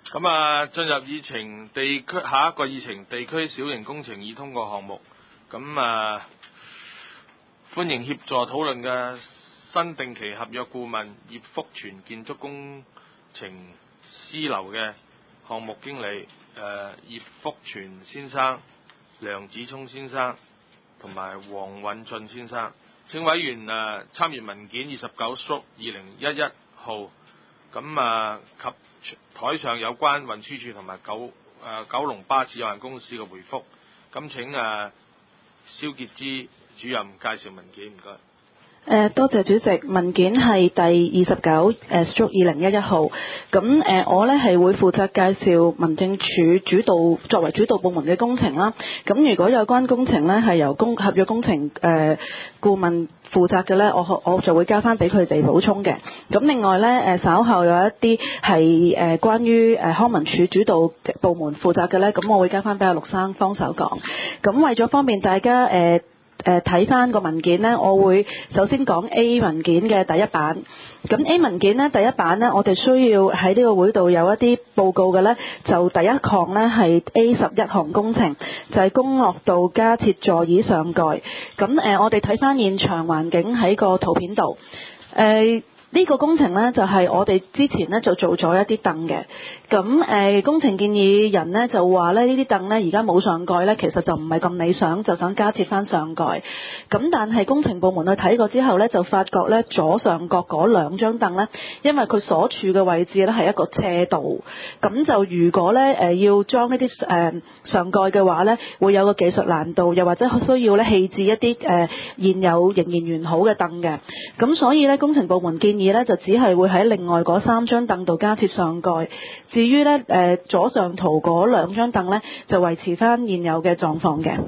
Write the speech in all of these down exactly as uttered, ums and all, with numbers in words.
咁啊，進入議程地區下一個議程地區小型工程已通過項目，咁啊歡迎協助討論嘅新定期合約顧問葉福全建築工程師樓嘅項目經理誒、呃、葉福全先生、梁子聰先生同埋黃允進先生，請委員誒、呃、參閱文件二十九叔二零一一號，咁啊及台上有關運輸署同埋九誒、呃、九龍巴士有限公司嘅回覆，咁請誒蕭傑之主任介紹文件，唔該。 誒多謝主席，文件係第二十九誒 stroke 二零一一號。咁誒我呢係會負責介紹民政處主導作為主導部門嘅工程啦。咁如果有關工程呢係由工合約工程誒顧問負責嘅呢，我我就會交翻俾佢哋補充嘅。咁另外呢，誒稍後有一啲係誒關於誒康文署主導部門負責嘅呢，咁我會交翻俾阿陸生幫手講。咁為咗方便大家誒。誒睇翻個文件呢，我會首先講 A 文件嘅第一版。咁 A 文件呢，第一版呢，我哋需要喺呢個會度有一啲報告嘅呢，就第一項呢係 A 十一項工程，就係公樂道加設座椅上蓋。咁誒、呃，我哋睇翻現場環境喺個圖片度。誒、呃。呢個工程呢，就係、是、我哋之前呢就做咗一啲凳嘅，咁誒、呃、工程建議人呢就話呢呢啲凳呢而家冇上蓋呢，其實就唔係咁理想，就想加設翻上蓋。咁但係工程部門去睇過之後呢，就發覺呢左上角嗰兩張凳呢，因為佢所處嘅位置呢係一個斜度，咁就如果呢誒、呃、要裝呢啲誒上蓋嘅話呢，會有個技術難度，又或者需要呢棄置一啲誒、呃、現有仍然完好嘅凳嘅。咁所以呢，工程部門建議呢就只係會喺另外嗰三張凳度加設上蓋，至於呢誒、呃、左上圖嗰兩張凳呢，就維持翻現有嘅狀況嘅。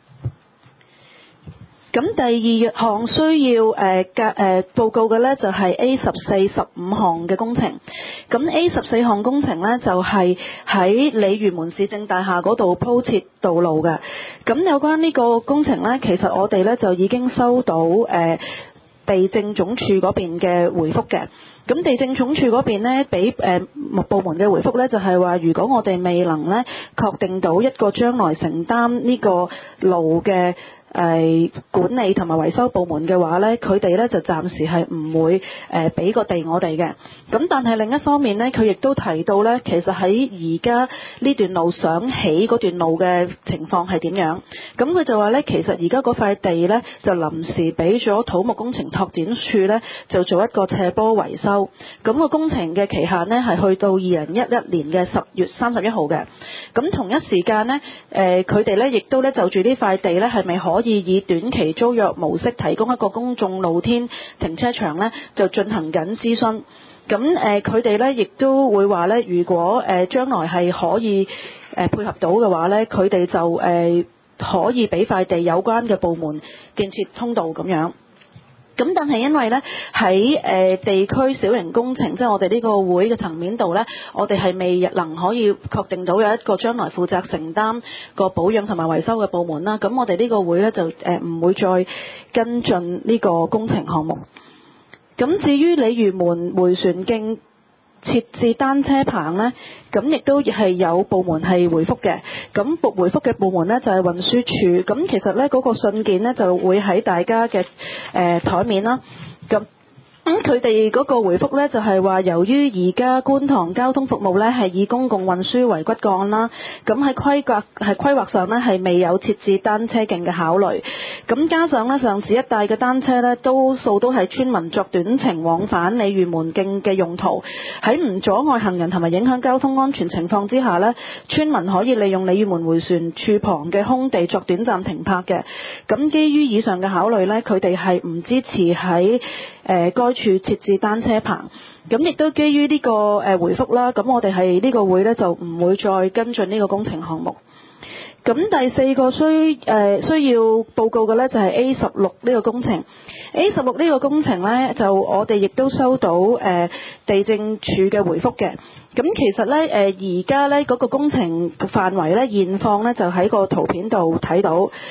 咁第二項需要誒格誒報告嘅呢，就係、是、A 十四、十五項嘅工程。咁 A 十四項工程呢，就係、是、喺鯉魚門市政大廈嗰度鋪設道路嘅。咁有關呢個工程呢，其實我哋呢就已經收到誒。呃地政總署嗰邊嘅回覆嘅，咁地政總署嗰邊呢，俾誒部門嘅回覆呢，就係話，如果我哋未能呢確定到一個將來承擔呢個路嘅誒、呃、管理同埋維修部門嘅話呢，佢哋呢就暫時係唔會誒俾個地我哋嘅。咁但係另一方面呢，佢亦都提到呢，其實喺而家呢段路想起嗰段路嘅情況係點樣？咁佢就話呢，其實而家嗰塊地呢，就臨時俾咗土木工程拓展處呢，就做一個斜坡維修。咁、個工程嘅期限呢，係去到二零一一年嘅十月三十一號嘅。咁同一時間呢，誒佢哋呢亦都呢就住呢塊地呢，係咪可以以短期租約模式提供一個公眾露天停車場呢，就進行緊諮詢。咁誒佢哋呢亦都會話呢，如果誒、呃、將來係可以誒、呃、配合到嘅話呢，佢哋就誒、呃、可以俾塊地有關嘅部門建設通道咁樣。咁但係因為呢，喺誒、呃、地區小型工程，即係我哋呢個會嘅層面度呢，我哋係未能可以確定到有一個將來負責承擔個保養同埋維修嘅部門啦。咁我哋呢個會呢，就誒唔、呃、會再跟進呢個工程項目。咁至於鯉魚門迴旋徑設置單車棚呢，咁亦都係有部門係回覆嘅。咁回回覆嘅部門呢，就係運輸署。咁其實呢，嗰個信件呢，就會喺大家嘅誒台面啦。咁咁佢哋嗰個回覆呢，就係話，由於而家觀塘交通服務呢係以公共運輸為骨幹啦，咁喺規劃係規劃上呢係未有設置單車徑嘅考慮。咁加上呢，上次一帶嘅單車呢，多數都係村民作短程往返鯉魚門徑嘅用途，喺唔阻礙行人同埋影響交通安全情況之下呢，村民可以利用鯉魚門迴旋處旁嘅空地作短暫停泊嘅。咁基於以上嘅考慮呢，佢哋係唔支持喺誒該處設置單車棚。咁亦都基於呢個誒回覆啦，咁我哋係呢個會呢，就唔會再跟進呢個工程項目。咁第四個需誒、呃、需要報告嘅呢，就係 A 十六呢個工程。A 十六呢個工程呢，就我哋亦都收到誒、呃、地政處嘅回覆嘅。咁其實呢，誒而家呢嗰個工程範圍呢，現況呢，就喺個圖片度睇到。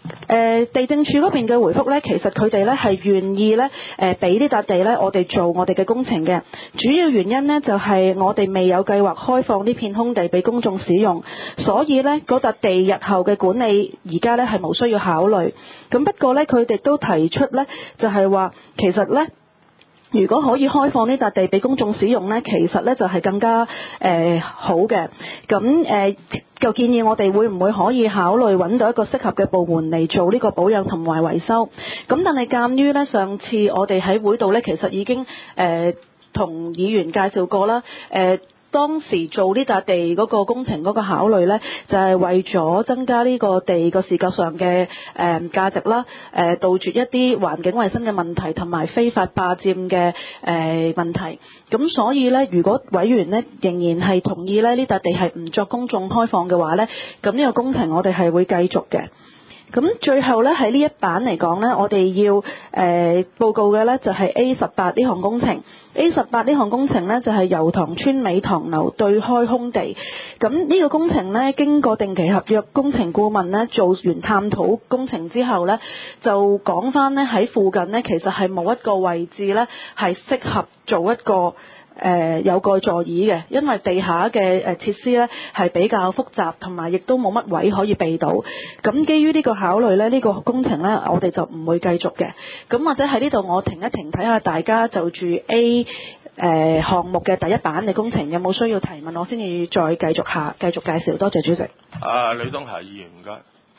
誒地政署嗰邊嘅回覆呢，其實佢哋呢係願意呢誒俾呢笪地呢，我哋做我哋嘅工程嘅。主要原因呢，就係我哋未有計劃開放呢片空地俾公眾使用，所以呢嗰笪地日後嘅管理而家呢係冇需要考慮。咁不過呢，佢哋都提出呢，就係話其實呢，如果可以開放呢笪地俾公眾使用呢，其實呢就係更加誒、呃、好嘅。咁誒、呃、就建議我哋會唔會可以考慮揾到一個適合嘅部門嚟做呢個保養同埋維修。咁但係鑑於呢，上次我哋喺會度呢，其實已經誒同、呃、議員介紹過啦，誒、呃。當時做呢笪地嗰個工程嗰個考慮呢，就係、是、為咗增加呢個地個視覺上嘅誒、呃、價值啦，誒、呃、杜絕一啲環境衛生嘅問題同埋非法霸佔嘅誒問題。咁所以呢，如果委員呢仍然係同意呢呢笪地係唔作公眾開放嘅話呢，咁呢個工程我哋係會繼續嘅。咁最後呢，喺呢一版嚟講呢，我哋要誒、呃、報告嘅呢就係 A 十八呢項工程。A 十八呢項工程呢，就係油塘村美塘樓對開空地。咁呢個工程呢，經過定期合約工程顧問呢做完探討工程之後呢，就講返呢喺附近呢，其實係冇一個位置呢係適合做一個誒、呃、有蓋座椅嘅，因為地下嘅誒設施咧係比較複雜，同埋亦都冇乜位可以避到。咁基於呢個考慮咧，呢、呢個工程咧我哋就唔會繼續嘅。咁或者喺呢度我停一停，睇下大家就住 A 誒、呃、項目嘅第一版嘅工程有冇需要提問，我先至再繼續下繼續介紹。多謝主席。 啊，呂東霞議員唔該。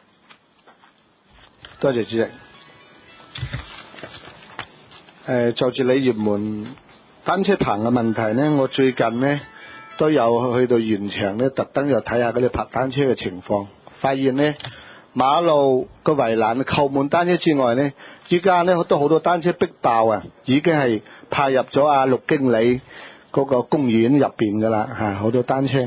多謝主席。誒、呃，就住鯉魚門單車棚嘅問題呢，我最近呢都有去到現場呢，特登又睇下嗰啲泊單車嘅情況，發現呢馬路個圍欄扣滿單車之外呢，依家呢都好多單車逼爆啊，已經係派入咗阿陸經理嗰個公園入邊噶啦嚇，好多單車。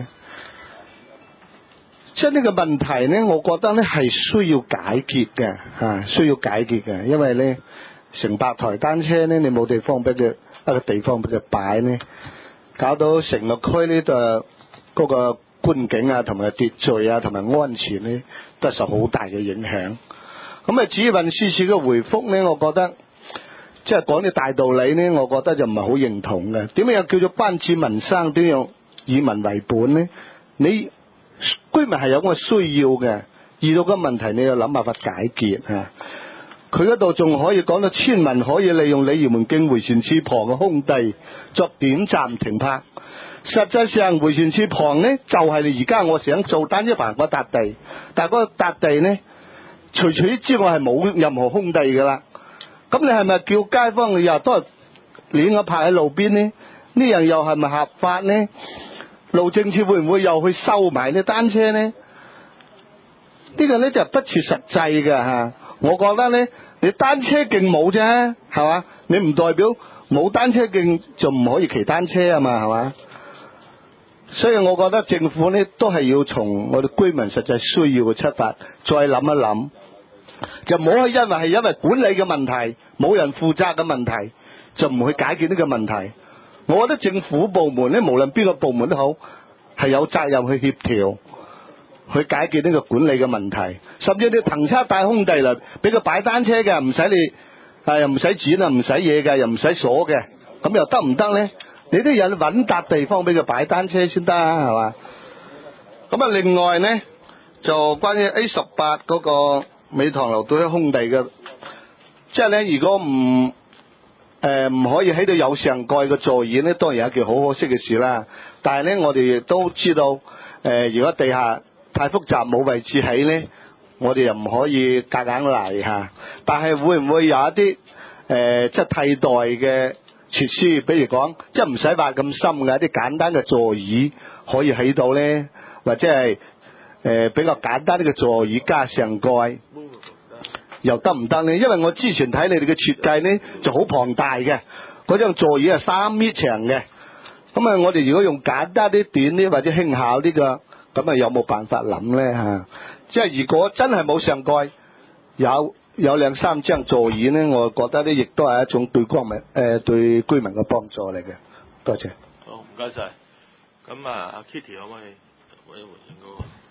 即係呢個問題呢，我覺得呢係需要解決嘅嚇，需要解決嘅，因為呢成百台單車呢，你冇地方俾佢。一個地方俾佢擺呢，搞到成個區呢度嗰個觀景啊，同埋秩序啊，同埋安全呢，都受好大嘅影響。咁啊，至於運輸署嘅回覆呢，我覺得即係講啲大道理呢，我覺得就唔係好認同嘅。點樣又叫做關注民生，點樣以民為本呢？你居民係有咁嘅需要嘅，遇到個問題你要諗辦法解決啊。佢嗰度仲可以講到村民可以利用鯉魚門徑迴旋處旁嘅空地作短暫停泊。實際上迴旋處旁呢，就係你而家我想做單車棚嗰笪地，但係嗰笪地呢，除此之外係冇任何空地噶啦。咁你係咪叫街坊又都係亂咁泊喺路邊呢？呢樣又係咪合法呢？路政署會唔會又去收埋啲單車呢？呢、呢個呢就不切實際嘅嚇。我覺得呢，你單車徑冇啫，係嘛？你唔代表冇單車徑就唔可以騎單車啊嘛，係嘛？所以我覺得政府呢都係要從我哋居民實際需要嘅出發，再諗一諗，就唔好因為係因為管理嘅問題，冇人負責嘅問題，就唔去解決呢個問題。我覺得政府部門呢，無論邊個部門都好，係有責任去協調。去解決呢個管理嘅問題，甚至你騰出大空地嚟俾佢擺單車嘅，唔使你啊又唔使剪啊，唔使嘢嘅，又唔使鎖嘅，咁又得唔得呢？你都有揾笪地方俾佢擺單車先得啊，係嘛？咁啊，另外呢，就關於 A 十八嗰個美塘樓對開空地嘅，即係呢，如果唔誒唔可以喺度有上蓋嘅座椅呢，當然係一件好可惜嘅事啦。但係呢，我哋亦都知道，誒、呃、如果地下太複雜冇位置起呢，我哋又唔可以夾硬嚟嚇。但係會唔會有一啲誒、呃、即係替代嘅設施，比如講即係唔使話咁深嘅一啲簡單嘅座椅可以起到呢？或者係誒、呃、比較簡單啲嘅座椅加上蓋又得唔得呢？因為我之前睇你哋嘅設計呢就好龐大嘅，嗰張座椅係三米長嘅。咁啊，我哋如果用簡單啲、短啲或者輕巧啲嘅。咁啊，有冇辦法諗呢？嚇？即係如果真係冇上蓋，有有兩三張座椅呢，我覺得呢亦都係一種對國民誒、呃、對居民嘅幫助嚟嘅。多謝。 好，唔該晒。咁啊，阿 Kitty 可唔可以回一回應嗰個？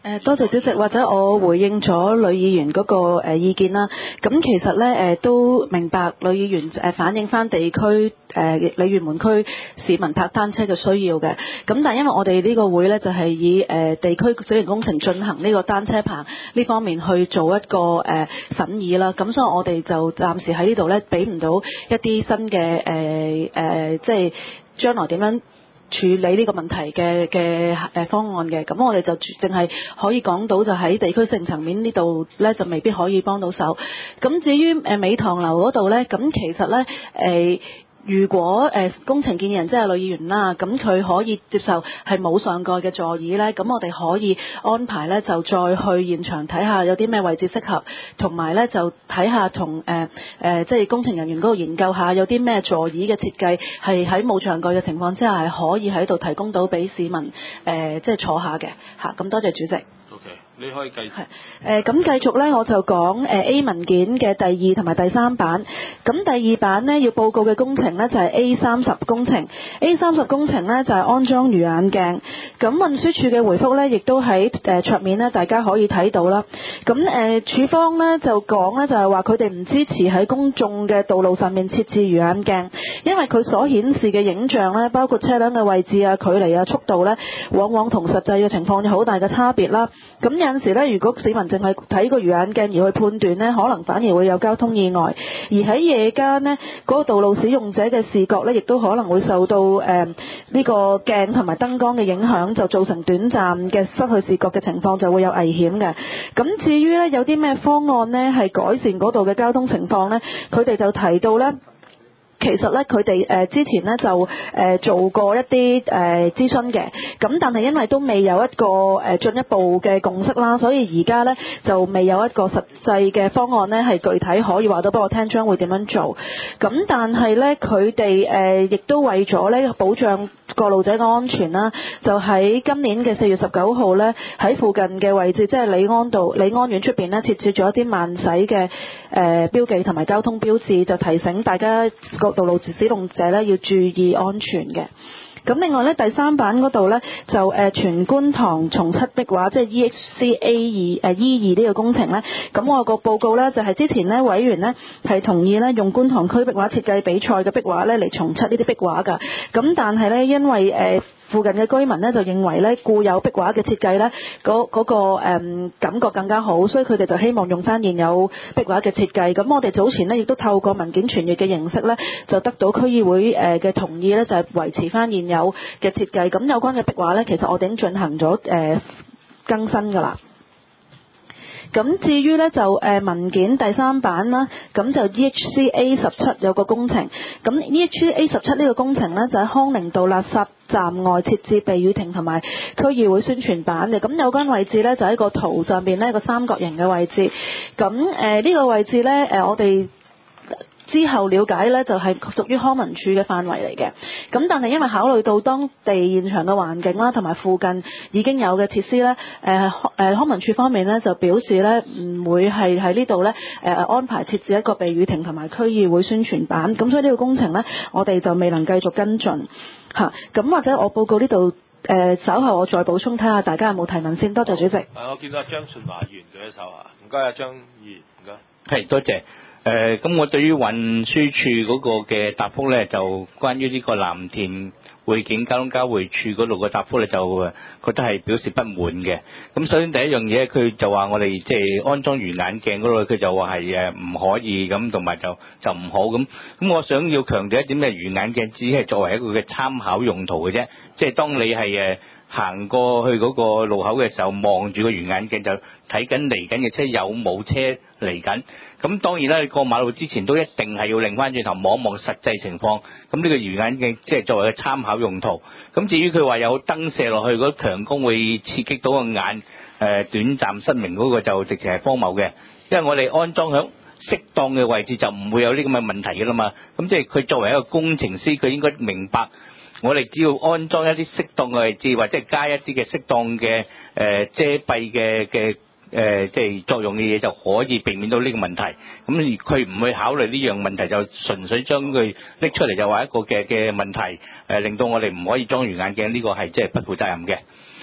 誒多謝主席，或者我回應咗呂議員嗰個誒意見啦。咁其實咧誒都明白呂議員誒反映翻地區誒鯉魚門區市民泊單車嘅需要嘅。咁但係因為我哋呢個會咧就係以誒地區小型工程進行呢個單車棚呢方面去做一個誒審議啦。咁所以我哋就暫時喺呢度咧俾唔到一啲新嘅誒誒，即係將來點樣處理呢個問題嘅嘅誒方案嘅，咁我哋就淨係可以講到就喺地區性層面呢度咧，就未必可以幫到手。咁至於誒美堂樓嗰度咧，咁其實咧誒。呃如果誒、呃、工程建議人即係呂議員啦，咁佢可以接受係冇上蓋嘅座椅咧，咁我哋可以安排咧就再去現場睇下有啲咩位置適合，同埋咧就睇下同誒誒即係工程人員嗰度研究下有啲咩座椅嘅設計係喺冇上蓋嘅情況之下係可以喺度提供到俾市民誒、呃、即係坐下嘅嚇。咁多謝主席。 OK，你可以繼續。 係誒咁繼續咧，我就講誒、呃、A 文件嘅第二同埋第三版。咁第二版呢，要報告嘅工程呢，就係、是、A 三十工程。A 三十工程呢，就係、是、安裝魚眼鏡。咁運輸署嘅回覆呢，亦都喺誒桌面呢，大家可以睇到啦。咁誒署方呢，就講呢，就係話佢哋唔支持喺公眾嘅道路上面設置魚眼鏡，因為佢所顯示嘅影像呢，包括車輛嘅位置啊、距離啊、速度呢，往往同實際嘅情況有好大嘅差別啦。咁有陣時咧，如果市民淨係睇個魚眼鏡而去判斷呢，可能反而會有交通意外。而喺夜間呢，嗰個道路使用者嘅視覺呢，亦都可能會受到誒呢、呃這個鏡同埋燈光嘅影響，就造成短暫嘅失去視覺嘅情況，就會有危險嘅。咁至於呢，有啲咩方案呢，係改善嗰度嘅交通情況呢？佢哋就提到呢。其實咧，佢哋誒之前咧就誒、呃、做過一啲誒、呃、諮詢嘅，咁但係因為都未有一個誒、呃、進一步嘅共識啦，所以而家咧就未有一個實際嘅方案咧係具體可以話到俾我聽將會點樣做。咁但係咧，佢哋誒亦都為咗咧保障過路者嘅安全啦，就喺今年嘅四月十九號咧喺附近嘅位置，即係李安道、李安苑出邊咧設置咗一啲慢駛嘅誒標記同埋交通標誌，就提醒大家個道路使用者咧要注意安全嘅。咁另外咧第三版嗰度咧就誒、呃、全觀塘重漆壁畫，即係 E H C A 二誒 E 二呢個工程咧。咁我個報告咧就係、是、之前咧委員咧係同意咧用觀塘區壁畫設計比賽嘅壁畫咧嚟重漆呢啲壁畫㗎。咁但係咧因為誒、呃附近嘅居民咧就認為咧固有壁畫嘅設計咧嗰嗰個誒、嗯、感覺更加好，所以佢哋就希望用翻現有壁畫嘅設計。咁我哋早前咧亦都透過文件傳閱嘅形式咧，就得到區議會誒嘅同意咧，就係、是、維持翻現有嘅設計。咁有關嘅壁畫咧，其實我哋已經進行咗誒、呃、更新㗎啦。咁至於咧就誒、呃、文件第三版啦，咁就 E H C A 十七有個工程，咁 E H C A 十七呢個工程咧就喺康寧道垃圾站外設置避雨亭同埋區議會宣傳板嘅，咁有關位置咧就喺個圖上邊呢個三角形嘅位置，咁誒呢個位置咧誒、呃、我哋之後了解呢，就係屬於康文署嘅範圍嚟嘅。咁但係因為考慮到當地現場嘅環境啦，同埋附近已經有嘅設施呢，誒誒康文署方面呢，就表示呢唔會係喺呢度呢誒安排設置一個避雨亭同埋區議會宣傳板。咁所以呢個工程呢，我哋就未能繼續跟進嚇。咁或者我報告呢度誒稍後我再補充，睇下大家有冇提問先。多謝主席。 啊，我見到張順華議員舉手啊，唔該啊，張議員，唔該。 係，多謝。誒咁、呃，我對於運輸署嗰個嘅答覆咧，就關於呢個藍田匯景交通交匯處嗰度嘅答覆咧，就誒覺得係表示不滿嘅。咁首先第一樣嘢，佢就話我哋即係安裝魚眼鏡嗰度，佢就話係誒唔可以咁，同埋就就唔好咁。咁我想要強調一點咧，魚眼鏡只係作為一個嘅參考用途嘅啫，即係當你係誒行過去嗰個路口嘅時候，望住個魚眼鏡就睇緊嚟緊嘅車有冇車嚟緊。咁當然啦，你過馬路之前都一定係要擰翻轉頭望一望實際情況。咁呢個魚眼鏡即係作為個參考用途。咁至於佢話有燈射落去嗰強光會刺激到個眼，誒、呃、短暫失明嗰個就直情係荒謬嘅。因為我哋安裝響適當嘅位置就唔會有呢咁嘅問題㗎啦嘛。咁即係佢作為一個工程師，佢應該明白。我哋只要安裝一啲適當嘅位置，或者係加一啲嘅適當嘅誒、呃、遮蔽嘅嘅誒即係作用嘅嘢，就可以避免到呢個問題。咁佢唔會考慮呢樣問題，就純粹將佢拎出嚟就話一個嘅嘅問題，誒、呃、令到我哋唔可以裝魚眼鏡，呢、這個係即係不負責任嘅。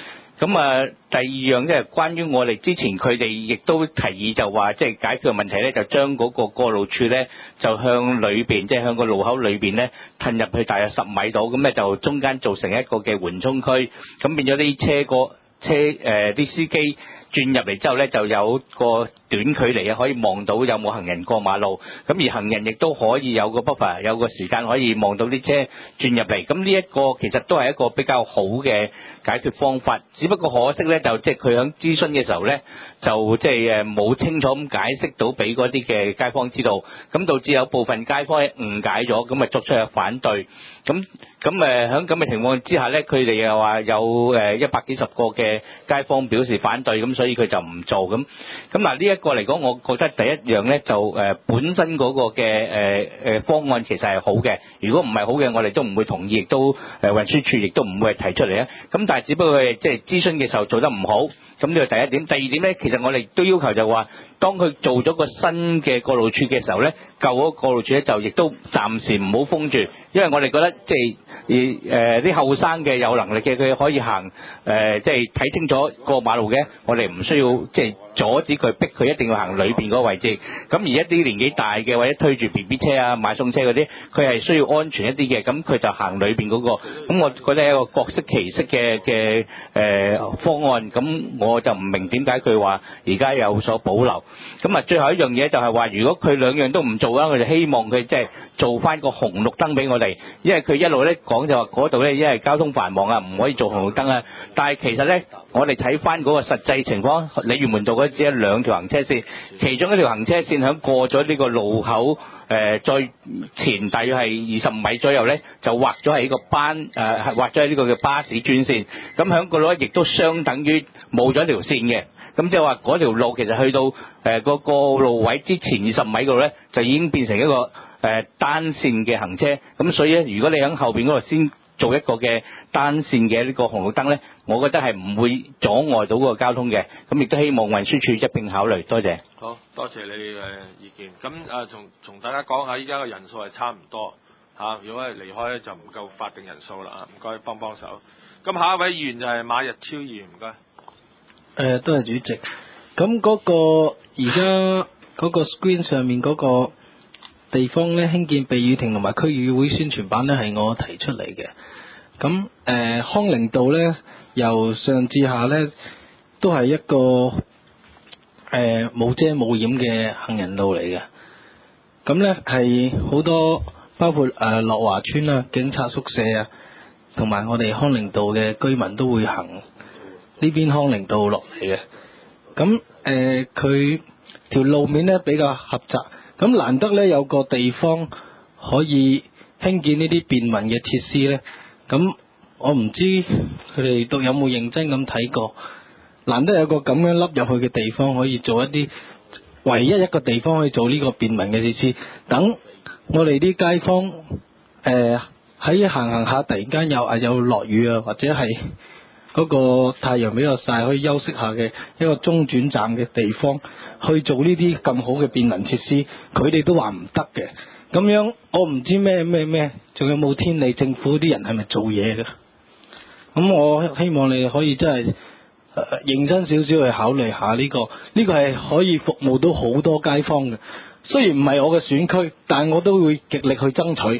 咁啊，第二樣即係關於我哋之前佢哋亦都提議就話，即係解決嘅問題咧，就將嗰個過路處咧就向裏邊，即係向個路口裏邊咧褪入去大約十米度，咁咧就中間做成一個嘅緩衝區，咁變咗啲車過車誒啲司機轉入嚟之後咧，就有個短距離啊，可以望到有冇行人過馬路。咁而行人亦都可以有個 buffer，有個時間可以望到啲車轉入嚟。咁呢一個其實都係一個比較好嘅解決方法。只不過可惜咧，就即係佢喺諮詢嘅時候咧，就即係誒冇清楚咁解釋到俾嗰啲嘅街坊知道，咁導致有部分街坊誤解咗，咁啊作出咗反對。咁咁誒喺咁嘅情況之下咧，佢哋又話有誒一百幾十個嘅街坊表示反對，咁所以佢就唔做咁。咁嗱呢一個嚟講，我覺得第一樣咧就誒本身嗰個嘅誒誒方案其實係好嘅。如果唔係好嘅，我哋都唔會同意，亦都誒運輸署亦都唔會提出嚟啊。咁但係只不過係即係諮詢嘅時候做得唔好。咁呢個第一點，第二點咧，其實我哋都要求就話，當佢做咗個新嘅過路處嘅時候咧，舊嗰個過路處咧就亦都暫時唔好封住，因為我哋覺得即係誒啲後生嘅有能力嘅，佢可以行誒，即係睇清楚過馬路嘅，我哋唔需要即係阻止佢，逼佢一定要行裏邊嗰個位置。咁而一啲年紀大嘅或者推住 B B 車啊、買餸車嗰啲，佢係需要安全一啲嘅，咁佢就行裏邊嗰個。咁我覺得係一個各色其色嘅嘅誒方案。咁我就唔明點解佢話而家有所保留。咁啊，最後一樣嘢就係話，如果佢兩樣都唔做啦，我哋希望佢即係做翻個紅綠燈俾我哋，因為佢一路咧講就話嗰度咧因為交通繁忙啊，唔可以做紅綠燈啊。但係其實咧，我哋睇翻嗰個實際情況，鯉魚門道嗰只係兩條行車線，其中一條行車線響過咗呢個路口。誒、呃，再前大約係二十五米左右咧，就畫咗係呢個班誒，係、呃、畫咗喺呢個嘅巴士專線。咁響嗰度咧，亦都相等於冇咗條線嘅。咁即係話嗰條路其實去到誒嗰、呃那個路位之前二十米嗰度咧，就已經變成一個誒、呃、單線嘅行車。咁所以咧，如果你喺後邊嗰度先做一個嘅單線嘅呢個紅綠燈咧，我覺得係唔會阻礙到個交通嘅。咁亦都希望運輸署一併考慮。多謝。 好多謝你嘅意見。咁啊，同同大家講下，依家嘅人數係差唔多嚇、啊。如果係離開咧，就唔夠法定人數啦啊！唔該，幫幫手。咁下一位議員就係馬日超議員，唔該。誒、 呃，多謝主席。咁嗰個而家嗰個 screen 上面嗰個地方咧，興建避雨亭同埋區議會宣傳板咧，係我提出嚟嘅。咁誒、呃、康寧道咧，由上至下咧，都係一個誒冇、呃、遮冇掩嘅行人路嚟嘅。咁咧係好多包括誒樂華村啊、警察宿舍啊，同埋我哋康寧道嘅居民都會行呢邊康寧道落嚟嘅。咁誒佢條路面咧比較狹窄，咁難得咧有個地方可以興建呢啲便民嘅設施咧。咁我唔知佢哋都有冇認真咁睇過，難得有個咁樣凹入去嘅地方，可以做一啲唯一一個地方可以做呢個便民嘅設施。等我哋啲街坊誒喺行行下，突然間有啊有落雨啊，或者係嗰個太陽比較曬，可以休息下嘅一個中轉站嘅地方，去做呢啲咁好嘅便民設施，佢哋都話唔得嘅。咁樣我唔知咩咩咩，仲有冇天理？政府啲人係咪做嘢嘅？咁我希望你可以真係、呃、認真少少去考慮下呢、這個，呢、這個係可以服務到好多街坊嘅。雖然唔係我嘅選區，但我都會極力去爭取。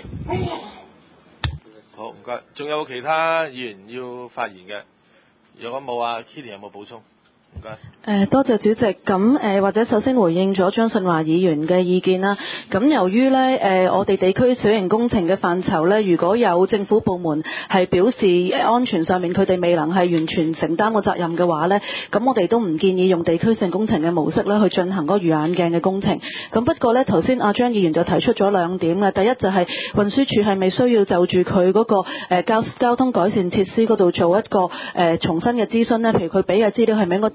好，唔該。仲有冇其他議員要發言嘅？如果冇啊 Kitty 有冇補充？唔該。 誒多謝主席，咁誒或者首先回應咗張信華議員嘅意見啦。咁由於咧誒我哋地區小型工程嘅範疇咧，如果有政府部門係表示安全上面佢哋未能係完全承擔個責任嘅話咧，咁我哋都唔建議用地區性工程嘅模式咧去進行嗰個魚眼鏡嘅工程。咁不過咧頭先阿張議員就提出咗兩點嘅，第一就係運輸署係咪需要就住佢嗰個誒交交通改善設施嗰度做一個誒重新嘅諮詢咧？譬如佢俾嘅資料係咪應該多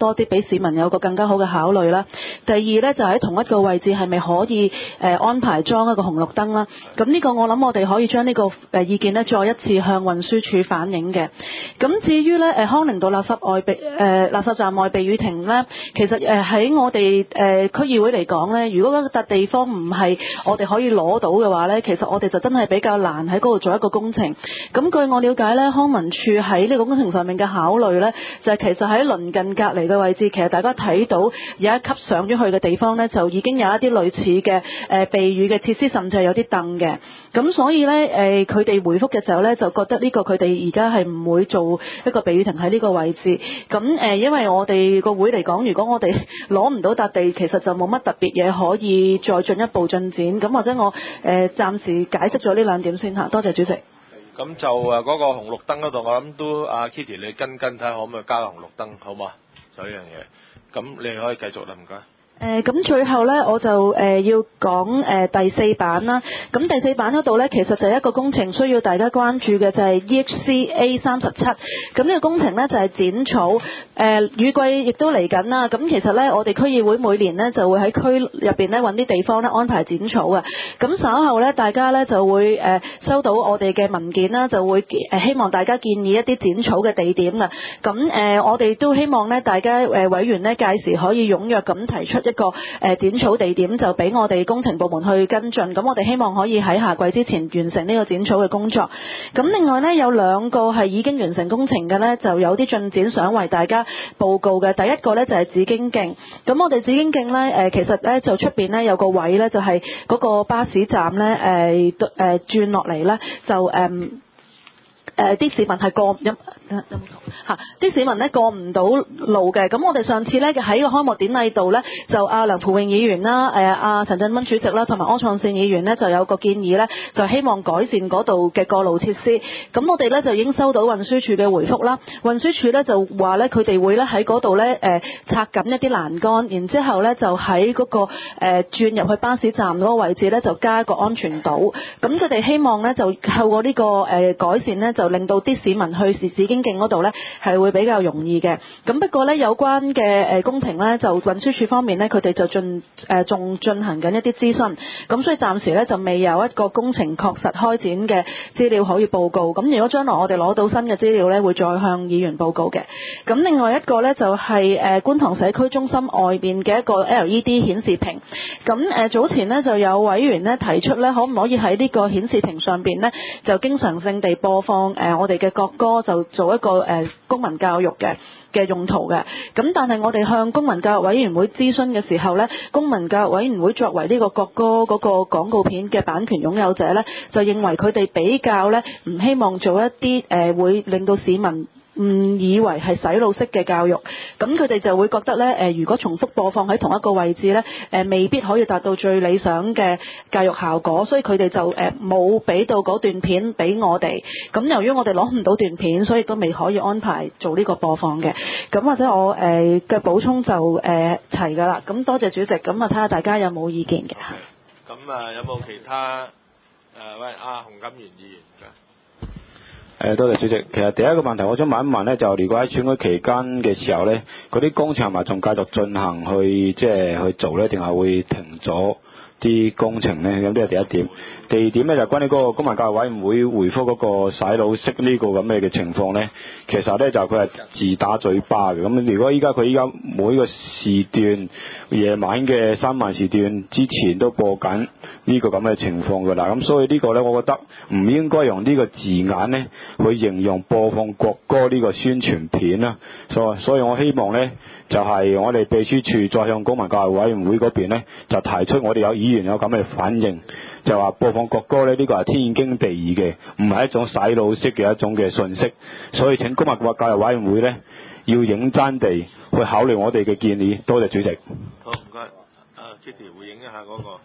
多啲，俾市民有個更加好嘅考慮啦。第二呢，就喺同一個位置係咪可以誒、呃、安排裝一個紅綠燈啦？咁呢個我諗我哋可以將呢個誒意見呢再一次向運輸署反映嘅。咁至於呢，誒康寧道垃圾外避誒、呃、垃圾站外避雨亭呢，其實誒喺我哋誒、呃、區議會嚟講呢，如果嗰笪地方唔係我哋可以攞到嘅話呢，其實我哋就真係比較難喺嗰度做一個工程。咁據我了解呢，康文署喺呢個工程上面嘅考慮呢，就係、是、其實喺鄰近隔離嘅位置，其實大家睇到有一級上咗去嘅地方呢，就已經有一啲類似嘅誒避雨嘅設施，甚至係有啲凳嘅。咁所以呢，誒佢哋回覆嘅時候呢，就覺得呢個佢哋而家係唔會做一個避雨亭喺呢個位置。咁誒、呃，因為我哋個會嚟講，如果我哋攞唔到笪地，其實就冇乜特別嘢可以再進一步進展。咁或者我誒、呃、暫時解釋咗呢兩點先嚇，多謝主席。 咁就誒嗰個紅綠燈嗰度，我諗都阿 Kitty 你跟跟睇下可唔可以加個紅綠燈，好嘛？就呢樣嘢。咁你可以繼續啦，唔該。 誒咁、呃、最後呢，我就誒、呃、要講誒、呃、第四版啦。咁第四版嗰度呢，其實就係一個工程需要大家關注嘅，就係、是、E H C A 三十七。咁呢個工程呢，就係、是、剪草。誒、呃、雨季亦都嚟緊啦。咁其實呢，我哋區議會每年呢，就會喺區入邊呢揾啲地方呢安排剪草嘅。咁稍後呢，大家呢就會誒、呃、收到我哋嘅文件啦，就會誒、呃、希望大家建議一啲剪草嘅地點啊。咁誒、呃、我哋都希望呢，大家誒、呃、委員呢，屆時可以踴躍咁提出一個誒剪草地點，就俾我哋工程部門去跟進。咁我哋希望可以喺夏季之前完成呢個剪草嘅工作。咁另外呢，有兩個係已經完成工程嘅呢，就有啲進展想為大家報告嘅。第一個呢，就係紫荊徑。咁我哋紫荊徑呢，誒其實呢，就出邊呢有個位呢，就係嗰個巴士站呢，誒誒轉落嚟呢，就誒。嗯誒啲、呃、市民係過有有冇嚇？啲市民咧過唔到路嘅。咁我哋上次咧喺個開幕典禮度咧，就阿、啊、梁培穎議員啦、誒阿陳振彬主席啦，同埋柯創盛議員呢，就有個建議咧，就希望改善嗰度嘅過路設施。咁我哋咧就已經收到運輸署嘅回覆啦。運輸署咧就話咧，佢哋會咧喺嗰度咧誒拆緊一啲欄杆，然之後咧就喺嗰、那個誒、呃、轉入去巴士站嗰個位置咧就加一個安全島。咁佢哋希望咧就透過呢、這個誒、呃、改善咧，就令到啲市民去時紫荊徑嗰度呢係會比較容易嘅。咁不過呢，有關嘅誒工程呢，就運輸署方面呢，佢哋就進誒仲進行緊一啲諮詢。咁所以暫時呢，就未有一個工程確實開展嘅資料可以報告。咁如果將來我哋攞到新嘅資料呢，會再向議員報告嘅。咁另外一個呢，就係、是、誒觀塘社區中心外邊嘅一個 L E D 顯示屏。咁誒早前呢，就有委員呢提出呢，可唔可以喺呢個顯示屏上邊呢，就經常性地播放誒我哋嘅國歌，就做一個誒、呃、公民教育嘅嘅用途嘅。咁但係我哋向公民教育委員會諮詢嘅時候呢，公民教育委員會作為呢個國歌嗰個廣告片嘅版權擁有者呢，就認為佢哋比較呢唔希望做一啲誒、呃、會令到市民誤以為係洗腦式嘅教育。咁佢哋就會覺得呢，誒、呃、如果重複播放喺同一個位置呢，誒、呃、未必可以達到最理想嘅教育效果，所以佢哋就誒冇俾到嗰段片俾我哋。咁由於我哋攞唔到段片，所以都未可以安排做呢個播放嘅。咁或者我誒嘅補充就誒、呃、齊㗎啦。咁多謝主席，咁啊睇下大家有冇意見嘅。 咁啊有冇其他誒、呃、喂阿洪錦元議員嘅？ 誒，多謝主席。其實第一個問題，我想問一問咧，就如果喺選舉期間嘅時候咧，嗰啲工程係咪仲繼續進行去即係去做咧，定係會停咗啲工程咧？咁呢係第一點。第二點咧就關於嗰個公民教育委員會回覆嗰個洗腦式呢個咁嘅嘅情況咧，其實咧就佢係自打嘴巴嘅。咁如果依家佢依家每個時段夜晚嘅三晚時段之前都播緊呢個咁嘅情況㗎啦，咁所以呢個咧，我覺得唔應該用呢個字眼咧去形容播放國歌呢個宣傳片啦。所以所以我希望咧就係、是、我哋秘書處再向公民教育委員會嗰邊咧就提出我哋有議員有咁嘅反應，就話播放國歌咧呢、這個係天經地義嘅，唔係一種洗腦式嘅一種嘅訊息。所以請公民教育委員會咧要認真地去考慮我哋嘅建議。多謝主席。 好，唔該。啊 Kitty 回應一下嗰、那個。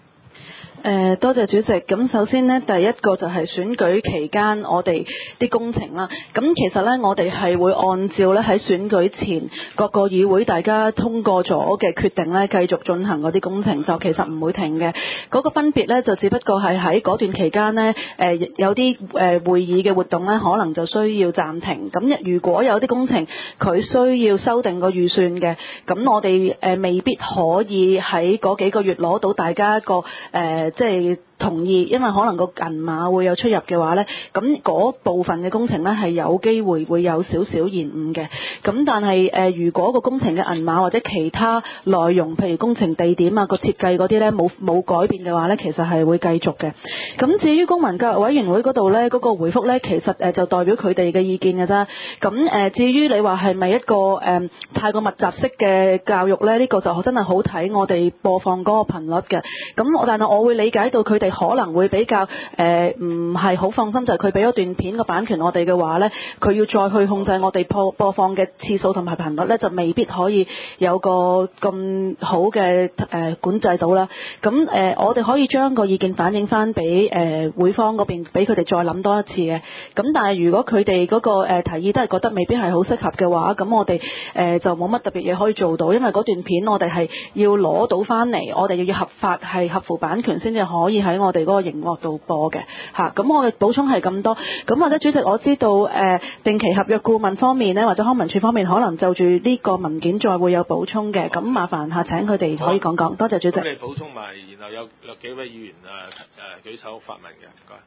誒、呃、多謝主席。咁首先呢，第一個就係選舉期間我哋啲工程啦。咁其實呢，我哋係會按照呢喺選舉前各個議會大家通過咗嘅決定呢，繼續進行嗰啲工程，就其實唔會停嘅。嗰、那個分別呢，就只不過係喺嗰段期間呢，誒、呃、有啲誒、呃、會議嘅活動呢，可能就需要暫停。咁如果有啲工程佢需要修訂個預算嘅，咁我哋誒、呃、未必可以喺嗰幾個月攞到大家一個誒。呃即係同意，因為可能個銀碼會有出入嘅話呢，咁嗰部分嘅工程呢係有機會會有少少延誤嘅。咁但係誒、呃，如果個工程嘅銀碼或者其他內容，譬如工程地點啊、個設計嗰啲呢，冇冇改變嘅話呢，其實係會繼續嘅。咁至於公民教育委員會嗰度呢，嗰、嗰個回覆呢，其實誒就代表佢哋嘅意見嘅啫。咁誒、呃，至於你話係咪一個誒、呃、太過密集式嘅教育呢？呢、呢個就真係好睇我哋播放嗰個頻率嘅。咁我但係我會理解到佢哋可能會比較誒唔係好放心，就係佢俾咗段片個版權我哋嘅話呢，佢要再去控制我哋播播放嘅次數同埋頻率呢，就未必可以有個咁好嘅誒、呃、管制到啦。咁誒、呃，我哋可以將個意見反映翻俾誒會方嗰邊，俾佢哋再諗多一次嘅。咁但係如果佢哋嗰個誒、呃、提議都係覺得未必係好適合嘅話，咁我哋誒、呃、就冇乜特別嘢可以做到，因為嗰段片我哋係要攞到翻嚟，我哋要要合法係合乎版權先至可以喺我哋嗰個熒幕度播嘅嚇。咁、啊、我嘅補充係咁多。咁或者主席，我知道誒、呃、定期合約顧問方面呢，或者康文署方面可能就住呢個文件再會有補充嘅。咁麻煩下請佢哋可以講講。多謝主席。 咁你補充埋，然後有有幾位議員誒誒舉手發問嘅，唔該。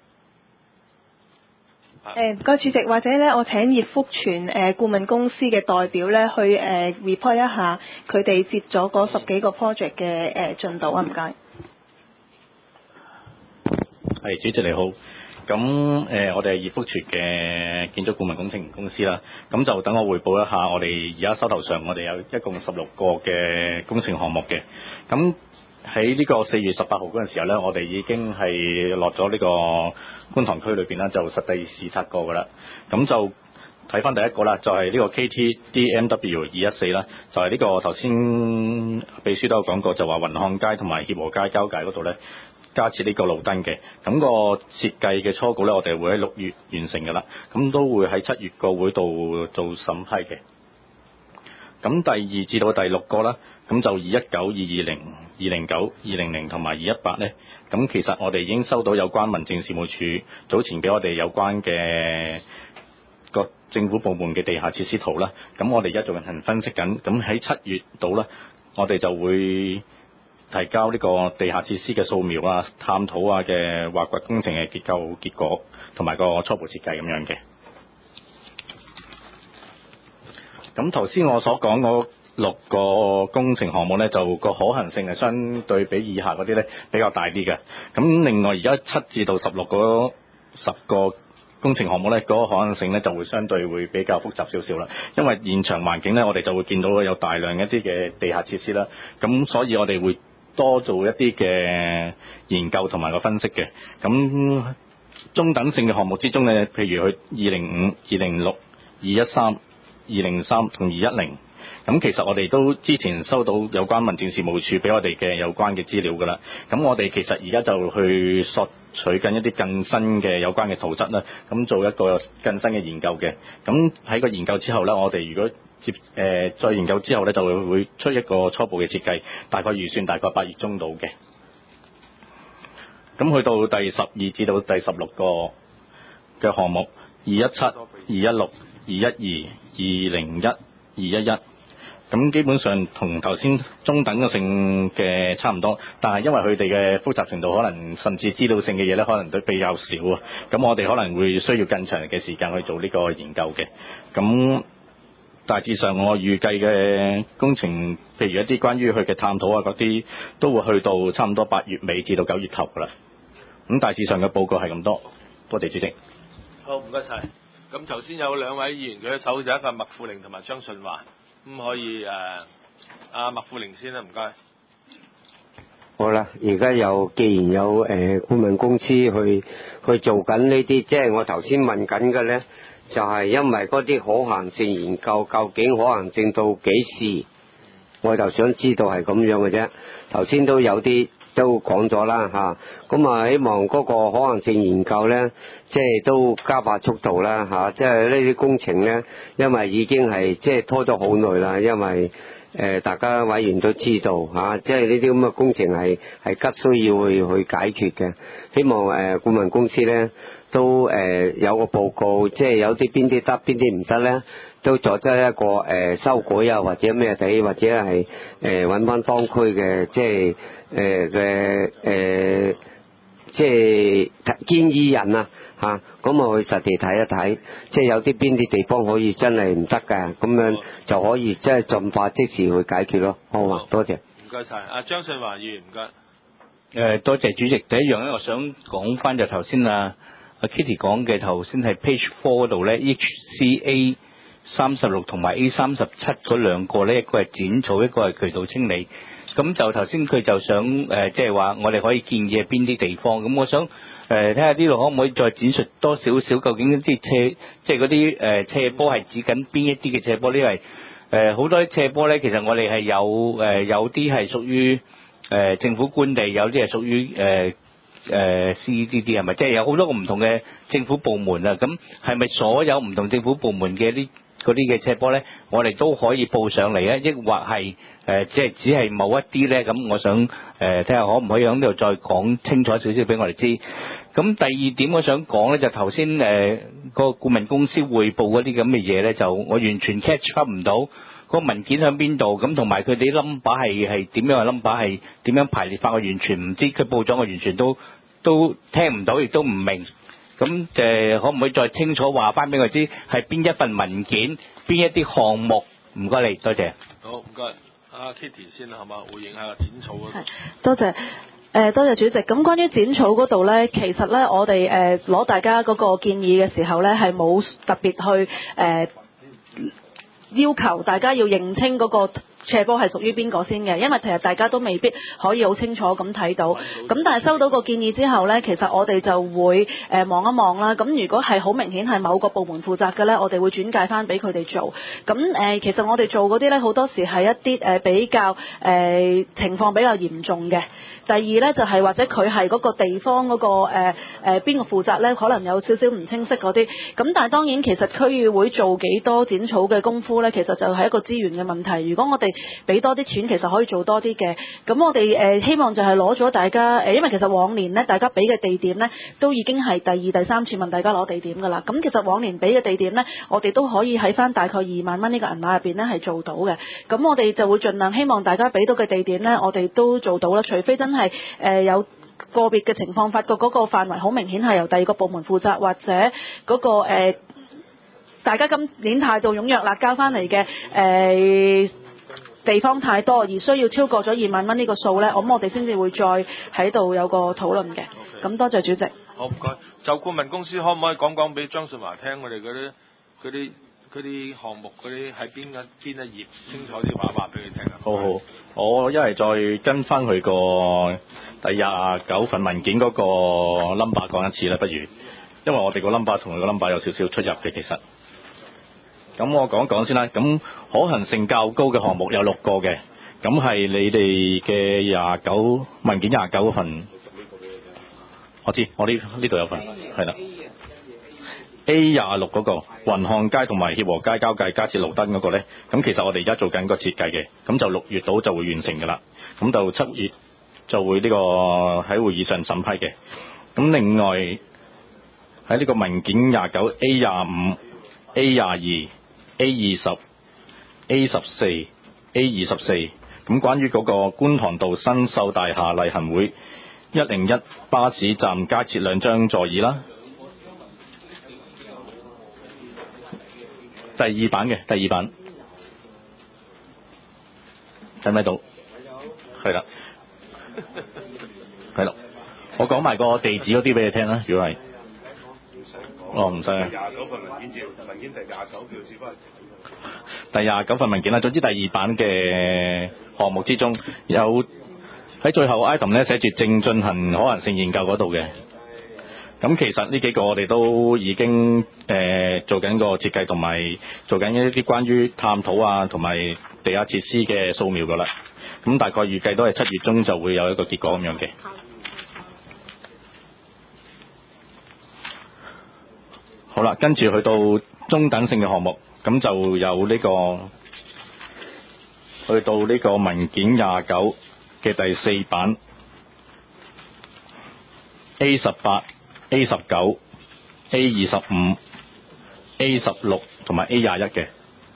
誒唔該主席，或者咧我請葉福全誒顧問公司嘅代表咧去誒 report 一下佢哋接咗嗰十幾個 project 嘅誒進度啊，唔該。 係主席你好，咁誒、呃、我哋係葉福全嘅建築顧問工程公司啦，咁就等我匯報一下我哋而家手頭上我哋有一共十六個嘅工程項目嘅，咁喺呢個四月十八號嗰陣時候咧，我哋已經係落咗呢個觀塘區裏邊啦，就實地視察過噶啦，咁就睇翻第一個啦，就係、是、呢個 K T D M W 二一四啦，就係呢個頭先秘書都有講過，就話雲漢街同埋協和街交界嗰度咧，加設呢個路燈嘅，咁、個設計嘅初稿咧，我哋會喺六月完成嘅啦，咁都會喺七月個會度做審批嘅。咁第二至到第六個啦，咁就二一九、二二零、二零九、二零零同埋二一八咧，咁其實我哋已經收到有關民政事務處早前俾我哋有關嘅個政府部門嘅地下設施圖啦，咁我哋而家做緊行分析緊，咁喺七月度啦，我哋就會提交呢個地下設施嘅掃描啊、探討啊嘅挖掘工程嘅結構結果同埋個初步設計咁樣嘅。咁頭先我所講嗰六個工程項目呢，就個可行性係相對比以下嗰啲呢比較大啲嘅。咁另外而家七至到十六個十個工程項目呢，嗰個可行性呢就會相對會比較複雜少少啦。因為現場環境呢，我哋就會見到有大量一啲嘅地下設施啦。咁所以我哋會多做一啲嘅研究同埋個分析嘅。咁中等性嘅項目之中呢，譬如佢二零五、二零六、二一三、二零三同二一零，咁其實我哋都之前收到有關民政事務處俾我哋嘅有關嘅資料㗎啦。咁我哋其實而家就去索取緊一啲更新嘅有關嘅圖則啦，咁做一個更新嘅研究嘅。咁喺個研究之後呢，我哋如果接誒、呃、再研究之後呢，就會會出一個初步嘅設計，大概預算大概八月中度嘅。咁去到第十二至到第十六個嘅項目，二一七、二一六、二一二、二零一、二一一，咁基本上同頭先中等嘅性嘅差唔多，但係因為佢哋嘅複雜程度可能甚至資料性嘅嘢咧，可能都比較少啊。咁我哋可能會需要更長嘅時間去做呢個研究嘅。咁大致上我預計嘅工程，譬如一啲關於佢嘅探討啊嗰啲，都會去到差唔多八月尾至到九月頭噶啦。咁大致上嘅報告係咁多，多謝主席。 好，唔該晒。咁頭先有兩位議員舉手，就一個麥富玲同埋張順華，咁可以誒，阿麥富玲先啦，唔該。 好啦，而家有既然有誒顧問公司去去做緊呢啲，即係我頭先問緊嘅咧，就係因為嗰啲可行性研究究竟可行性到幾時，我就想知道係咁樣嘅啫。頭先都有啲都講咗啦嚇，咁啊希望嗰個可行性研究咧，即係都加快速度啦嚇，即係呢啲工程咧，因為已經係即係拖咗好耐啦，因為誒、呃、大家委員都知道嚇、啊，即係呢啲咁嘅工程係係急需要去去解決嘅，希望誒、呃、顧問公司咧都誒、呃、有個報告，即係有啲邊啲得邊啲唔得咧。都作出一個誒、呃、修改啊，或者咩地，或者係誒揾翻當區嘅即係誒嘅誒即係建議人啊嚇，咁啊去實地睇一睇，即係有啲邊啲地方可以真係唔得嘅，咁樣就可以即係盡快即時去解決咯，好嘛？多謝。 唔該晒，阿張信華議員唔該。 誒、呃，多謝主席。第一樣咧，我想講翻就頭先啊阿 Kitty 講嘅頭先係 Page Four 嗰度咧 ，H C A。三十六同埋 A 三十七嗰兩個咧，一個係剪草，一個係渠道清理。咁就頭先佢就想誒，即係話我哋可以建議邊啲地方。咁我想誒睇下呢度可唔可以再展述多少少，究竟啲斜即係嗰啲誒斜坡係指緊邊一啲嘅斜坡？呢係誒好多斜坡咧，其實我哋係有誒、呃、有啲係屬於誒、呃、政府官地，有啲係屬於誒誒 C D D 係咪？即係有好多個唔同嘅政府部門啊。咁係咪所有唔同政府部門嘅啲嗰啲嘅斜坡咧，我哋都可以報上嚟咧，抑或係誒即係只係某一啲咧？咁我想誒睇下可唔可以喺呢度再講清楚少少俾我哋知。咁第二點我想講咧，就頭先誒個顧問公司匯報嗰啲咁嘅嘢咧，就我完全 catch up 唔到個文件喺邊度，咁同埋佢哋啲 number 係係點樣嘅 number 係點樣排列法，我完全唔知。佢報咗我完全都都聽唔到，亦都唔明。咁誒可唔可以再清楚話翻俾我知係邊一份文件，邊一啲項目？唔該你，多謝。 好，唔該。阿 Kitty 先啦，係嘛？回應下個剪草嗰度。 多謝。誒多謝主席。咁關於剪草嗰度咧，其實咧我哋誒攞大家嗰個建議嘅時候咧，係冇特別去誒、呃、要求大家要認清嗰個斜坡係屬於邊個先嘅，因為其實大家都未必可以好清楚咁睇到。咁但係收到個建議之後呢，其實我哋就會誒望一望啦。咁如果係好明顯係某個部門負責嘅呢，我哋會轉介翻俾佢哋做。咁誒、呃，其實我哋做嗰啲呢，好多時係一啲誒比較誒、呃、情況比較嚴重嘅。第二呢，就係、是、或者佢係嗰個地方嗰、那個誒誒邊個負責呢，可能有少少唔清晰嗰啲。咁但係當然其實區議會做幾多剪草嘅功夫呢，其實就係一個資源嘅問題。如果我哋俾多啲錢，其實可以做多啲嘅。咁我哋誒、呃、希望就係攞咗大家誒、呃，因為其實往年呢，大家俾嘅地點呢，都已經係第二、第三次問大家攞地點㗎啦。咁其實往年俾嘅地點呢，我哋都可以喺翻大概二萬蚊呢個銀碼入邊呢係做到嘅。咁我哋就會盡量希望大家俾到嘅地點呢，我哋都做到啦。除非真係誒、呃、有個別嘅情況，發覺嗰個範圍好明顯係由第二個部門負責，或者嗰、嗰個、呃、大家今年態度踴躍啦，交翻嚟嘅誒。呃地方太多而需要超過咗二萬蚊呢個數呢，咁我哋先至會再喺度有個討論嘅。咁、okay. 多謝主席。 好，唔該。就顧問公司可唔可以講講俾張信華聽，我哋嗰啲嗰啲嗰啲項目嗰啲喺邊一邊一頁清楚啲話話俾佢聽啊？ 好好，我一係再跟翻佢個第廿九份文件嗰個 number 講一次啦，不如，因為我哋個 number 同佢個 number 有少少出入嘅，其實。咁我講一講先啦。咁可行性較高嘅項目有六個嘅，咁係你哋嘅廿九文件廿九嗰份。我知，我呢呢度有份，係啦。A 廿六嗰個雲漢街同埋協和街交界加設路燈嗰個呢，咁其實我哋而家做緊個設計嘅，咁就六月度就會完成㗎啦。咁就七月就會呢個喺會議上審批嘅。咁另外喺呢個文件廿九 A 廿五、A 廿二。A 二十、A 十四、A 二十四，咁關於嗰個觀塘道新秀大廈例行會一零一巴士站加設兩張座椅啦。第二版嘅，第二版睇唔睇到？係啦，係啦，我講埋個地址嗰啲俾你聽啦，如果係。哦，唔使啊。廿九份文件照，文件第廿九票試翻。第廿九份文件啦，總之第二版嘅項目之中有喺最後 item 咧寫住正進行可行性研究嗰度嘅。 咁其實呢幾個我哋都已經誒、呃、做緊個設計同埋做緊一啲關於探討啊同埋地下設施嘅掃描㗎啦。咁大概預計都係七月中就會有一個結果咁樣嘅。好啦，跟住去到中等性嘅項目，咁就有呢、個去到呢個文件廿九嘅第四版 A 十八、A 十九、A 二十五、A 十六同埋 A 廿一嘅。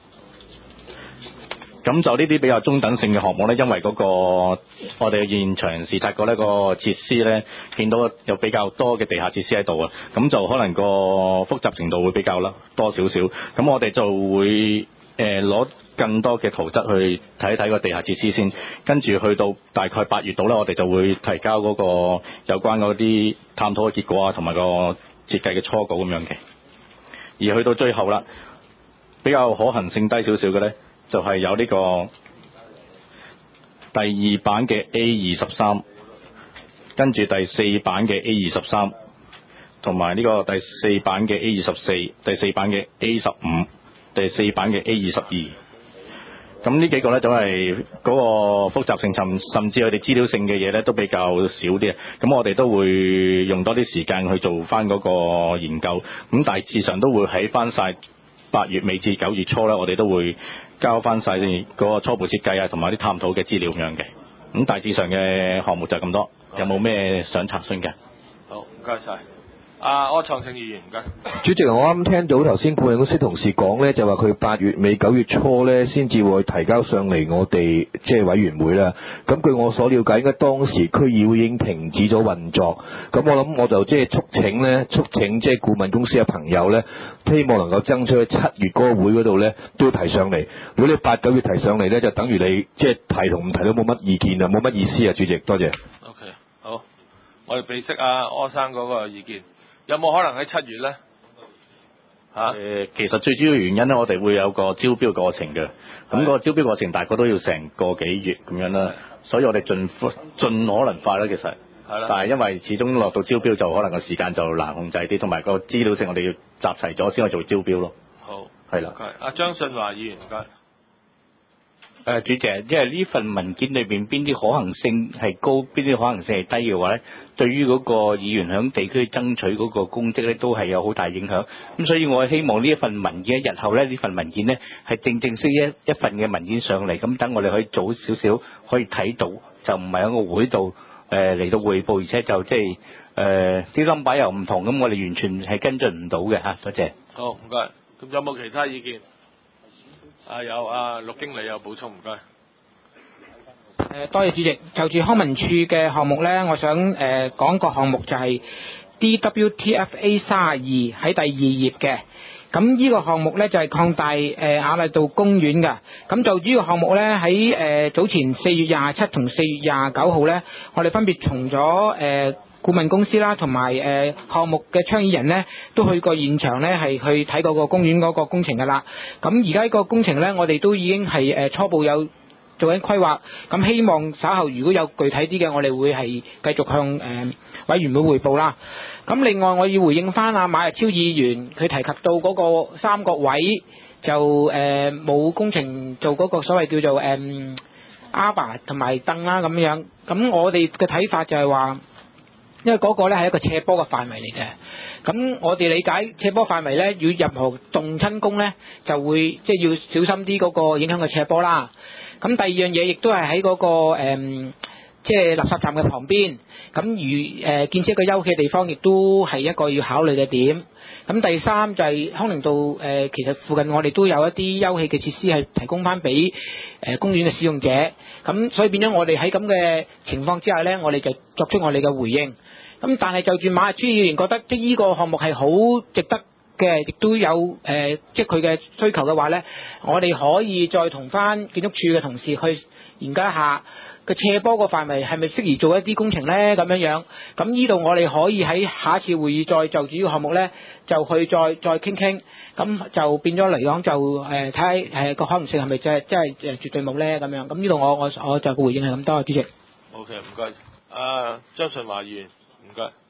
咁就呢啲比較中等性嘅項目呢，因為嗰個我哋現場視察過呢個設施呢，見到有比較多嘅地下設施喺度啊，咁就可能個複雜程度會比較啦多少少。咁我哋就會誒攞、呃、更多嘅圖則去睇一睇個地下設施先，跟住去到大概八月度呢，我哋就會提交嗰個有關嗰啲探討嘅結果啊，同埋個設計嘅初稿咁樣嘅。而去到最後啦，比較可行性低少少嘅呢，就係有呢個第二版嘅 A 二十三，跟住第四版嘅 A 二十三，同埋呢個第四版嘅 A 二十四，第四版嘅 A 十五，第四版嘅 A 二十二。咁呢幾個呢，就係嗰個複雜性甚甚至佢哋資料性嘅嘢呢，都比較少啲啊。咁我哋都會用多啲時間去做翻嗰個研究。咁大致上都會喺翻晒八月尾至九月初呢，我哋都會交翻晒嗰個初步設計啊，同埋啲探討嘅資料咁樣嘅。咁大致上嘅項目就係咁多，有冇咩想查詢嘅？ 好，唔該晒。啊，柯創盛議員唔該。 主席，我啱聽到頭先顧問公司同事講咧，就話佢八月尾九月初咧先至會提交上嚟我哋即係委員會啦。咁據我所了解，應該當時區議會已經停止咗運作。咁我諗我就即係促請咧，促請即係顧問公司嘅朋友咧，希望能夠爭取喺七月嗰個會嗰度咧都要提上嚟。如果你八九月提上嚟咧，就等於你即係提同唔提都冇乜意見啊，冇乜意思啊，主席，多謝。 OK， 好，我哋備悉阿柯生嗰個意見。有冇可能喺七月呢？嚇、啊呃？其實最主要原因呢，我哋會有個招標過程嘅。咁個招標過程大概都要成個幾月咁樣啦，所以我哋盡盡可能快啦，其實。係啦。但係因為始終落到招標就可能個時間就難控制啲，同埋個資料性我哋要集齊咗先去做招標咯。 好。係啦。 阿張信華議員唔該。 誒、呃、主席，因為呢份文件裏邊邊啲可行性係高，邊啲可行性係低嘅話咧，對於嗰個議員響地區爭取嗰個公職咧，都係有好大影響。咁所以我希望呢一份文件日後咧，呢份文件咧係正正式一一份嘅文件上嚟，咁等我哋可以早少少可以睇到，就唔係喺個會度誒嚟到彙報，而且就即係誒啲 number 又唔同，咁我哋完全係跟進唔到嘅嚇。多謝。 好，唔該。咁有冇其他意見？啊有啊，陸經理有補充，唔該。 誒多謝主席，就住康文署嘅項目呢，我想誒講個項目就係 D W T F A 三十二喺第二頁嘅。咁呢個項目呢，就係擴大誒亞麗道公園嘅。咁就呢個項目呢，喺誒早前四月廿七同四月廿九號呢，我哋分別從咗誒顧問公司啦，同埋誒項目嘅倡議人呢，都去過現場呢，係去睇嗰個公園嗰個工程噶啦。咁而家呢個工程呢，我哋都已經係誒初步有做緊規劃。咁希望稍後如果有具體啲嘅，我哋會係繼續向誒、呃、委員會匯報啦。咁另外我要回應翻阿馬日超議員，佢提及到嗰個三角位就誒冇、呃、工程做嗰個所謂叫做誒阿爸同埋凳啦咁樣。咁我哋嘅睇法就係話，因為嗰個咧係一個斜坡嘅範圍嚟嘅，咁我哋理解斜坡範圍咧，要任何動親工咧，就會即係要小心啲嗰個影響嘅斜坡啦。咁第二樣嘢亦都係喺嗰個誒，即係垃圾站嘅旁邊。咁如誒建設一個休憩嘅地方，亦都係一個要考慮嘅點。咁第三就係康寧道誒，其實附近我哋都有一啲休憩嘅設施係提供翻俾誒公園嘅使用者。咁所以變咗我哋喺咁嘅情況之下咧，我哋就作出我哋嘅回應。咁但係就住馬日超議員覺得即係呢個項目係好值得嘅，亦都有誒、呃、即係佢嘅需求嘅話咧，我哋可以再同翻建築署嘅同事去研究一下個斜坡個範圍係咪適宜做一啲工程咧咁樣樣。咁呢度我哋可以喺下一次會議再就住呢個項目咧，就去再再傾傾。咁就變咗嚟講就誒睇下誒個可能性係咪即係即係誒絕對冇咧咁樣。咁呢度我我我就個回應係咁多，主席。 O K， 唔該。啊，張順華議員。唔該。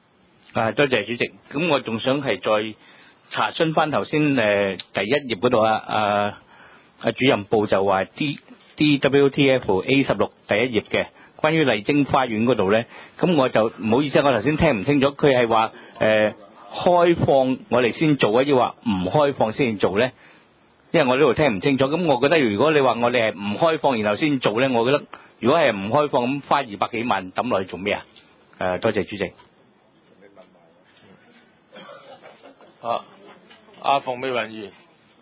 啊，多謝主席。咁我仲想係再查詢翻頭先誒第一頁嗰度啊，啊啊主任部就話 D D W T F A 十六第一頁嘅關於麗晶花園嗰度咧，咁我就唔好意思，我頭先聽唔清楚，佢係話誒開放我哋先做啊，抑或唔開放先做咧？因為我呢度聽唔清楚，咁我覺得如果你話我哋係唔開放然後先做咧，我覺得如果係唔開放咁花二百幾萬抌落去做咩啊？誒，多謝主席。 啊，阿馮美雲議員，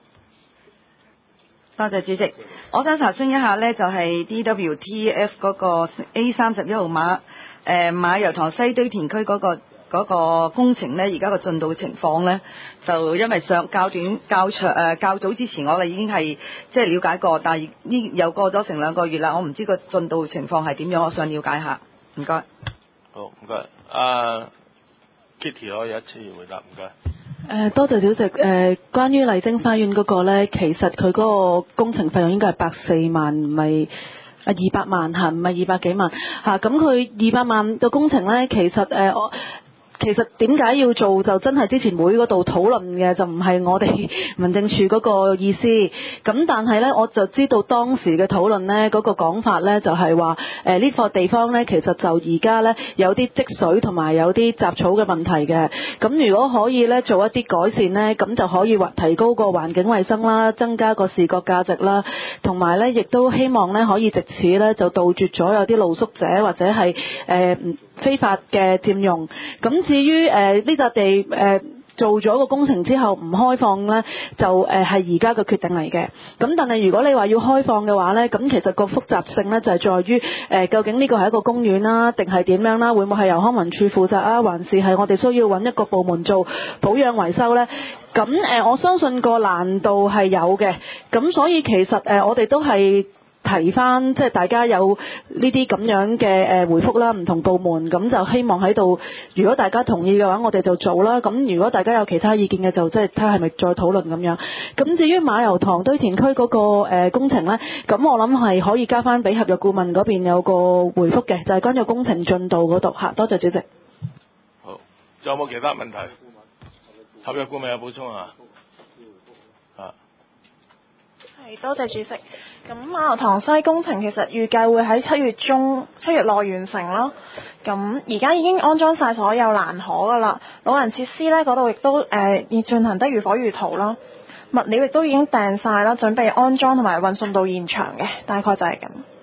多謝主席。我想查詢一下呢，就係 D W T F 嗰個 A 三十一號馬誒馬油塘西堆填區嗰個。嗰個工程呢，而家個進度情況呢，就因為上較短較長誒、呃、較早之前，我哋已經係即係了解過，但係呢又過咗成兩個月啦，我唔知個進度情況係點樣，我想了解下。唔該。 好，唔該。阿 Kitty 可以一次回答，唔該。 誒、呃、多謝主席。誒、呃、關於麗晶花園嗰個呢，其實佢嗰個工程費用應該係百四萬，唔係。啊，二百萬嚇，唔係二百幾萬嚇。咁佢二百萬嘅工程呢，其實誒我。呃其實點解要做就真係之前會嗰度討論嘅，就唔係我哋民政處嗰個意思。咁但係呢，我就知道當時嘅討論呢，嗰個講法呢，就係話誒呢個地方呢，其實就而家呢，有啲積水同埋有啲雜草嘅問題嘅。咁如果可以呢，做一啲改善呢，咁就可以話提高個環境衛生啦，增加個視覺價值啦，同埋呢，亦都希望呢，可以藉此呢，就杜絕咗有啲露宿者或者係誒、呃、非法嘅佔用。咁至於誒呢笪地誒、呃、做咗個工程之後唔開放呢，就誒係而家嘅決定嚟嘅。咁但係如果你話要開放嘅話呢，咁其實個複雜性呢，就係在於誒、呃、究竟呢個係一個公園啦，定係點樣啦？會唔會係由康文署負責啊？還是係我哋需要揾一個部門做保養維修呢？咁誒、呃、我相信個難度係有嘅。咁所以其實誒、呃、我哋都係提翻，即係大家有呢啲咁樣嘅誒回覆啦，唔同部門咁就希望喺度，如果大家同意嘅話，我哋就做啦。咁如果大家有其他意見嘅，就即係睇下係咪再討論咁樣。咁至於馬油塘堆填區嗰個誒工程呢，咁我諗係可以加翻俾合約顧問嗰邊有個回覆嘅，就係關於工程進度嗰度嚇。多謝主席。 好，仲有冇其他問題？合約顧問有補充啊？啊。 係，多謝主席。咁馬油塘西工程其實預計會喺七月中、七月內完成咯。咁而家已經安裝晒所有欄可噶啦，老人設施呢嗰度亦都誒已進行得如火如荼啦。物料亦都已經訂晒啦，準備安裝同埋運送到現場嘅，大概就係咁。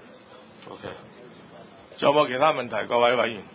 OK。仲有冇其他問題？各位委員。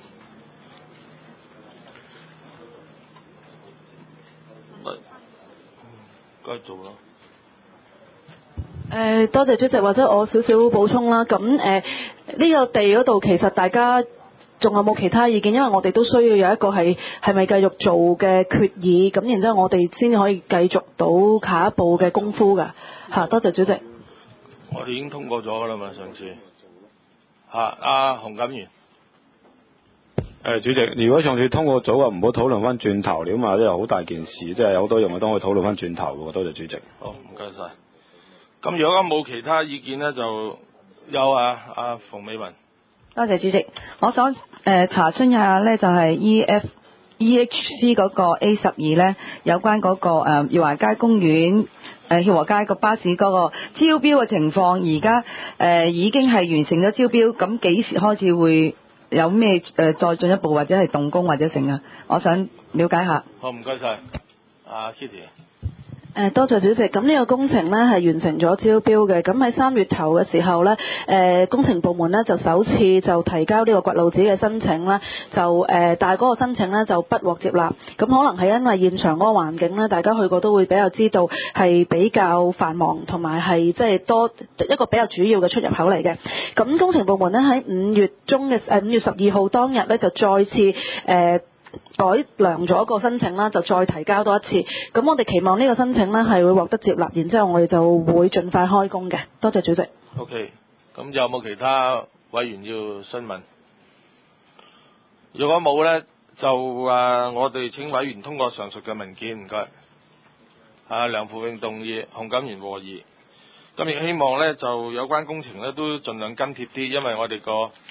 該做咯。 誒、呃、多謝主席，或者我少少補充啦。咁誒呢個地嗰度其實大家仲有冇其他意見？因為我哋都需要有一個係係咪繼續做嘅決議，咁然之後我哋先可以繼續到下一步嘅功夫㗎嚇。多謝主席。 我哋已經通過咗㗎啦嘛，上次嚇阿洪錦元。 誒主席，如果上次通過咗啊，唔好討論翻轉頭了嘛，即係好大件事，即係有好多樣嘢都可以討論翻轉頭嘅。多謝主席。 好，唔該晒。咁如果冇其他意見呢，就有啊，阿馮美雲。 多謝主席，我想誒、呃、查詢一下呢，就係、是、E F E H C 嗰個 A 十二呢，有關嗰、那個誒耀華街公園誒耀華街個巴士嗰個招標嘅情況，而家誒已經係完成咗招標，咁幾時開始會有咩誒、呃、再進一步或者係動工或者成啊？我想了解下。 好，唔該晒，阿 Kitty。 誒多謝主席，咁呢個工程呢係完成咗招標嘅，咁喺三月頭嘅時候呢，誒、呃、工程部門呢就首次就提交呢個掘路紙嘅申請啦，就誒、呃、但係嗰個申請呢就不獲接納，咁可能係因為現場嗰個環境呢，大家去過都會比較知道係比較繁忙，同埋係即係多一個比較主要嘅出入口嚟嘅。咁工程部門呢喺五月中嘅誒五月十二號當日呢，就再次誒。呃改良咗個申請啦，就再提交多一次。咁我哋期望呢個申請呢係會獲得接納，然之後我哋就會盡快開工嘅。多謝主席。 OK，咁有冇其他委員要詢問？如果冇呢，就啊，我哋請委員通過上述嘅文件，唔該。啊，梁富永動議，洪錦元和議。咁亦希望呢，就有關工程呢都盡量跟貼啲，因為我哋個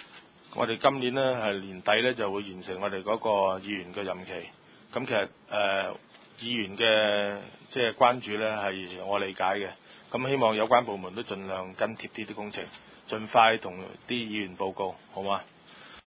我哋今年呢係年底呢就會完成我哋嗰個議員嘅任期。咁其實誒、呃、議員嘅即係關注呢係我理解嘅。咁希望有關部門都盡量跟貼啲啲工程，盡快同啲議員報告，好嗎？